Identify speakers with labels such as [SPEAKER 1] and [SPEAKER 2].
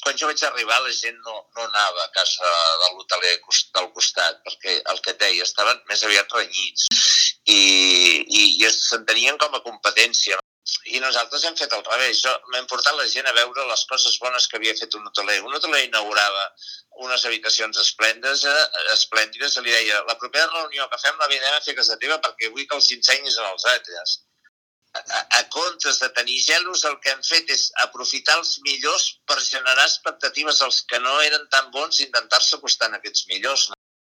[SPEAKER 1] quan jo vaig arribar la gent no anava a casa de l'hoteler del costat, perquè el que et deia, estaven més aviat renyits i s'entenien com a competència. I nosaltres hem fet al revés. M'hem portat la gent a veure les coses bones que havia fet un hoteler. Un hoteler inaugurava unes habitacions esplèndides i li deia, la propera reunió que fem la vindrem a fer a casa teva perquè vull que els ensenyis als altres. A comptes de tenir gelos, el que hem fet és aprofitar els millors per generar expectatives als que no eren tan bons i intentar-se acostar a aquests millors.